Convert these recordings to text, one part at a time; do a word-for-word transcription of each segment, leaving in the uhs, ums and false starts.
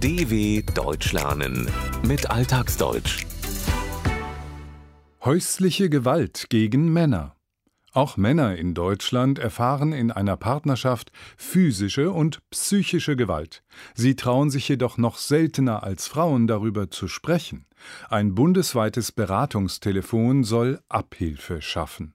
D W Deutsch lernen mit Alltagsdeutsch. Häusliche Gewalt gegen Männer. Auch Männer in Deutschland erfahren in einer Partnerschaft physische und psychische Gewalt. Sie trauen sich jedoch noch seltener als Frauen darüber zu sprechen. Ein bundesweites Beratungstelefon soll Abhilfe schaffen.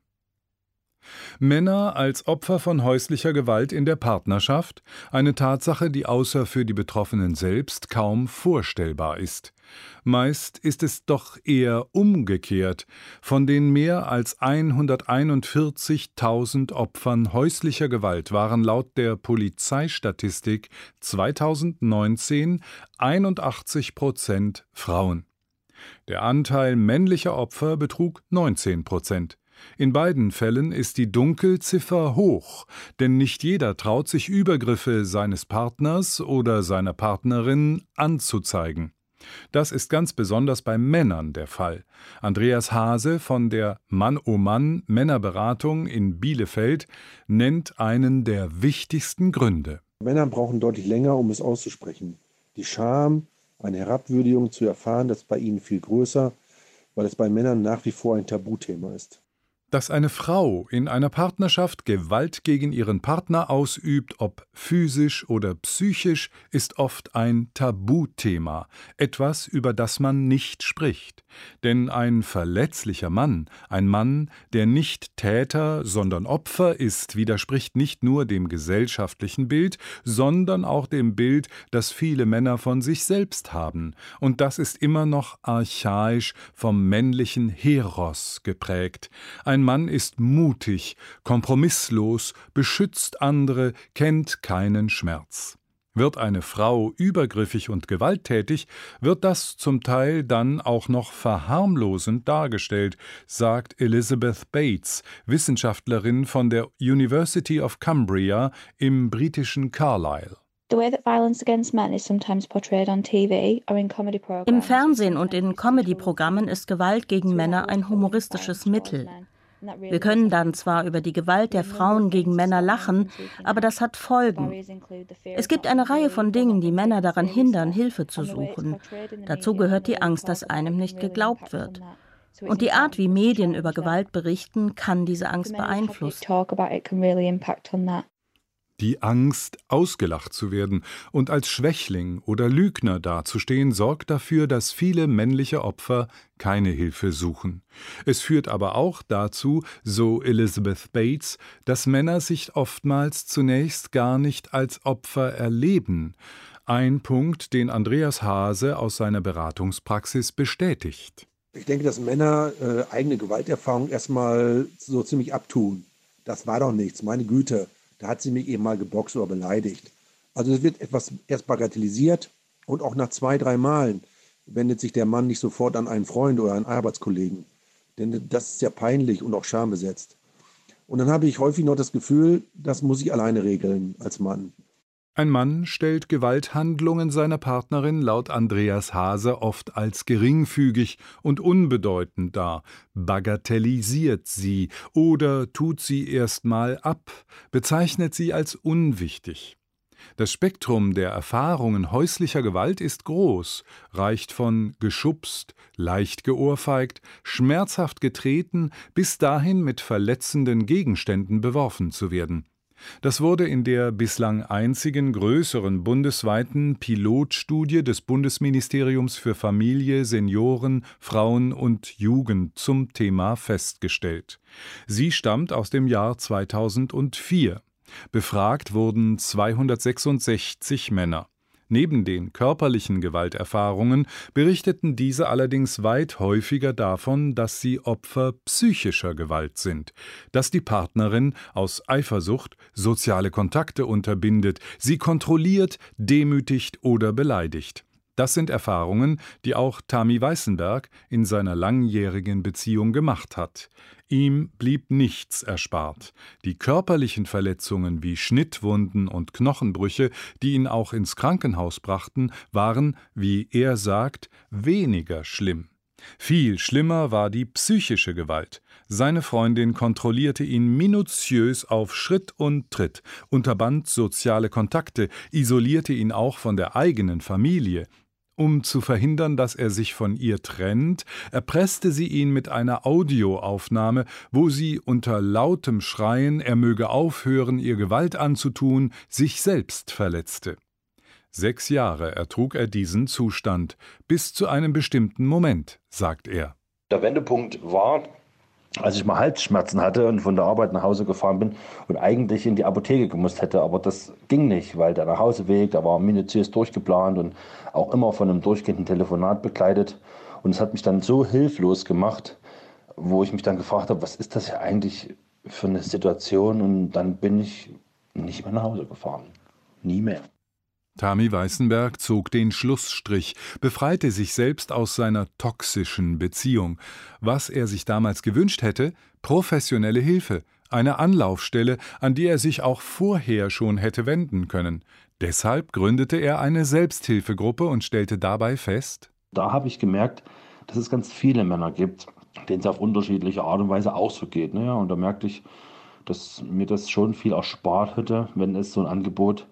Männer als Opfer von häuslicher Gewalt in der Partnerschaft, eine Tatsache, die außer für die Betroffenen selbst kaum vorstellbar ist. Meist ist es doch eher umgekehrt. Von den mehr als hunderteinundvierzigtausend Opfern häuslicher Gewalt waren laut der Polizeistatistik zweitausendneunzehn einundachtzig Prozent Frauen. Der Anteil männlicher Opfer betrug neunzehn Prozent. In beiden Fällen ist die Dunkelziffer hoch, denn nicht jeder traut sich Übergriffe seines Partners oder seiner Partnerin anzuzeigen. Das ist ganz besonders bei Männern der Fall. Andreas Hase von der Mann oh Mann Männerberatung in Bielefeld nennt einen der wichtigsten Gründe. Männer brauchen deutlich länger, um es auszusprechen. Die Scham, eine Herabwürdigung zu erfahren, das ist bei ihnen viel größer, weil es bei Männern nach wie vor ein Tabuthema ist. Dass eine Frau in einer Partnerschaft Gewalt gegen ihren Partner ausübt, ob physisch oder psychisch, ist oft ein Tabuthema, etwas, über das man nicht spricht. Denn ein verletzlicher Mann, ein Mann, der nicht Täter, sondern Opfer ist, widerspricht nicht nur dem gesellschaftlichen Bild, sondern auch dem Bild, das viele Männer von sich selbst haben. Und das ist immer noch archaisch vom männlichen Heros geprägt. Ein Ein Mann ist mutig, kompromisslos, beschützt andere, kennt keinen Schmerz. Wird eine Frau übergriffig und gewalttätig, wird das zum Teil dann auch noch verharmlosend dargestellt, sagt Elizabeth Bates, Wissenschaftlerin von der University of Cumbria im britischen Carlisle. Im Fernsehen und in Comedy-Programmen ist Gewalt gegen Männer ein humoristisches Mittel. Wir können dann zwar über die Gewalt der Frauen gegen Männer lachen, aber das hat Folgen. Es gibt eine Reihe von Dingen, die Männer daran hindern, Hilfe zu suchen. Dazu gehört die Angst, dass einem nicht geglaubt wird. Und die Art, wie Medien über Gewalt berichten, kann diese Angst beeinflussen. Die Angst, ausgelacht zu werden und als Schwächling oder Lügner dazustehen, sorgt dafür, dass viele männliche Opfer keine Hilfe suchen. Es führt aber auch dazu, so Elizabeth Bates, dass Männer sich oftmals zunächst gar nicht als Opfer erleben. Ein Punkt, den Andreas Hase aus seiner Beratungspraxis bestätigt. Ich denke, dass Männer äh, eigene Gewalterfahrung erstmal so ziemlich abtun. Das war doch nichts, meine Güte. Da hat sie mich eben mal geboxt oder beleidigt. Also es wird etwas erst bagatellisiert und auch nach zwei, drei Malen wendet sich der Mann nicht sofort an einen Freund oder einen Arbeitskollegen. Denn das ist ja peinlich und auch schambesetzt. Und dann habe ich häufig noch das Gefühl, das muss ich alleine regeln als Mann. Ein Mann stellt Gewalthandlungen seiner Partnerin laut Andreas Hase oft als geringfügig und unbedeutend dar, bagatellisiert sie oder tut sie erstmal ab, bezeichnet sie als unwichtig. Das Spektrum der Erfahrungen häuslicher Gewalt ist groß, reicht von geschubst, leicht geohrfeigt, schmerzhaft getreten bis dahin mit verletzenden Gegenständen beworfen zu werden. Das wurde in der bislang einzigen größeren bundesweiten Pilotstudie des Bundesministeriums für Familie, Senioren, Frauen und Jugend zum Thema festgestellt. Sie stammt aus dem Jahr zweitausendvier. Befragt wurden zweihundertsechsundsechzig Männer. Neben den körperlichen Gewalterfahrungen berichteten diese allerdings weit häufiger davon, dass sie Opfer psychischer Gewalt sind, dass die Partnerin aus Eifersucht soziale Kontakte unterbindet, sie kontrolliert, demütigt oder beleidigt. Das sind Erfahrungen, die auch Tami Weißenberg in seiner langjährigen Beziehung gemacht hat. Ihm blieb nichts erspart. Die körperlichen Verletzungen wie Schnittwunden und Knochenbrüche, die ihn auch ins Krankenhaus brachten, waren, wie er sagt, weniger schlimm. Viel schlimmer war die psychische Gewalt. Seine Freundin kontrollierte ihn minutiös auf Schritt und Tritt, unterband soziale Kontakte, isolierte ihn auch von der eigenen Familie. Um zu verhindern, dass er sich von ihr trennt, erpresste sie ihn mit einer Audioaufnahme, wo sie unter lautem Schreien, er möge aufhören, ihr Gewalt anzutun, sich selbst verletzte. Sechs Jahre ertrug er diesen Zustand, bis zu einem bestimmten Moment, sagt er. Der Wendepunkt war, als ich mal Halsschmerzen hatte und von der Arbeit nach Hause gefahren bin und eigentlich in die Apotheke gemusst hätte, aber das ging nicht, weil der Nachhauseweg, der war minutiös durchgeplant und auch immer von einem durchgehenden Telefonat begleitet. Und es hat mich dann so hilflos gemacht, wo ich mich dann gefragt habe, was ist das ja eigentlich für eine Situation? Und dann bin ich nicht mehr nach Hause gefahren. Nie mehr. Tami Weißenberg zog den Schlussstrich, befreite sich selbst aus seiner toxischen Beziehung. Was er sich damals gewünscht hätte: professionelle Hilfe, eine Anlaufstelle, an die er sich auch vorher schon hätte wenden können. Deshalb gründete er eine Selbsthilfegruppe und stellte dabei fest: Da habe ich gemerkt, dass es ganz viele Männer gibt, denen es auf unterschiedliche Art und Weise auch so geht. Naja, und da merkte ich, dass mir das schon viel erspart hätte, wenn es so ein Angebot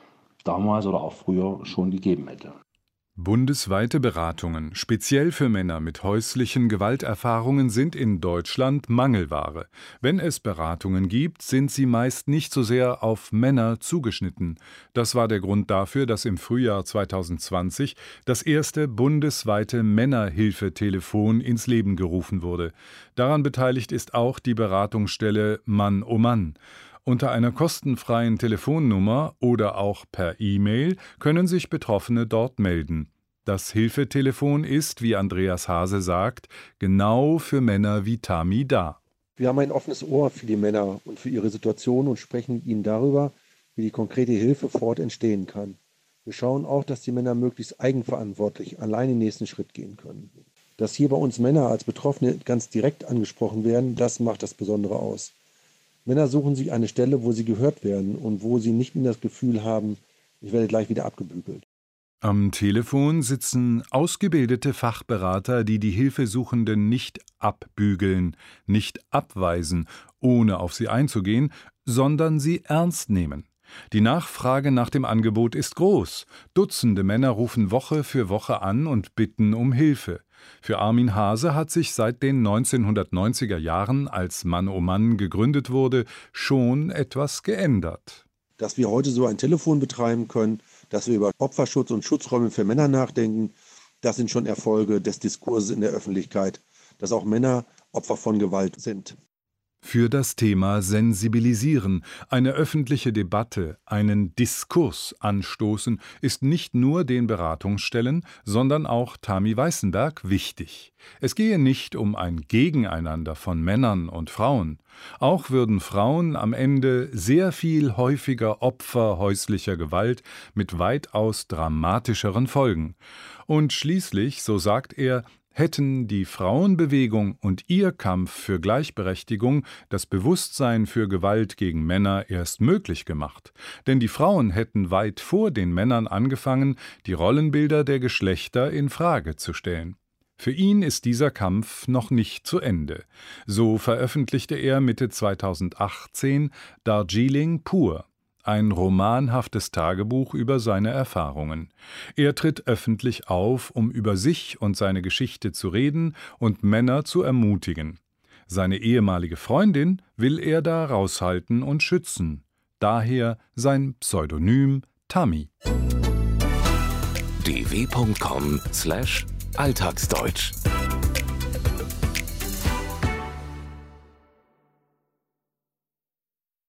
damals oder auch früher schon gegeben hätte. Bundesweite Beratungen, speziell für Männer mit häuslichen Gewalterfahrungen, sind in Deutschland Mangelware. Wenn es Beratungen gibt, sind sie meist nicht so sehr auf Männer zugeschnitten. Das war der Grund dafür, dass im Frühjahr zweitausendzwanzig das erste bundesweite Männerhilfetelefon ins Leben gerufen wurde. Daran beteiligt ist auch die Beratungsstelle Mann oh Mann. Unter einer kostenfreien Telefonnummer oder auch per E-Mail können sich Betroffene dort melden. Das Hilfetelefon ist, wie Andreas Hase sagt, genau für Männer wie Tami da. Wir haben ein offenes Ohr für die Männer und für ihre Situation und sprechen mit ihnen darüber, wie die konkrete Hilfe vor Ort entstehen kann. Wir schauen auch, dass die Männer möglichst eigenverantwortlich allein den nächsten Schritt gehen können. Dass hier bei uns Männer als Betroffene ganz direkt angesprochen werden, das macht das Besondere aus. Männer suchen sich eine Stelle, wo sie gehört werden und wo sie nicht mehr das Gefühl haben, ich werde gleich wieder abgebügelt. Am Telefon sitzen ausgebildete Fachberater, die die Hilfesuchenden nicht abbügeln, nicht abweisen, ohne auf sie einzugehen, sondern sie ernst nehmen. Die Nachfrage nach dem Angebot ist groß. Dutzende Männer rufen Woche für Woche an und bitten um Hilfe. Für Armin Hase hat sich seit den neunzehnhundertneunziger Jahren, als Mann oh Mann gegründet wurde, schon etwas geändert. Dass wir heute so ein Telefon betreiben können, dass wir über Opferschutz und Schutzräume für Männer nachdenken, das sind schon Erfolge des Diskurses in der Öffentlichkeit, dass auch Männer Opfer von Gewalt sind. Für das Thema Sensibilisieren, eine öffentliche Debatte, einen Diskurs anstoßen, ist nicht nur den Beratungsstellen, sondern auch Tami Weißenberg wichtig. Es gehe nicht um ein Gegeneinander von Männern und Frauen. Auch würden Frauen am Ende sehr viel häufiger Opfer häuslicher Gewalt mit weitaus dramatischeren Folgen. Und schließlich, so sagt er, hätten die Frauenbewegung und ihr Kampf für Gleichberechtigung das Bewusstsein für Gewalt gegen Männer erst möglich gemacht. Denn die Frauen hätten weit vor den Männern angefangen, die Rollenbilder der Geschlechter in Frage zu stellen. Für ihn ist dieser Kampf noch nicht zu Ende. So veröffentlichte er Mitte zweitausendachtzehn Darjeeling pur, ein romanhaftes Tagebuch über seine Erfahrungen. Er tritt öffentlich auf, um über sich und seine Geschichte zu reden und Männer zu ermutigen. Seine ehemalige Freundin will er da raushalten und schützen. Daher sein Pseudonym Tami. d w punkt com slash alltagsdeutsch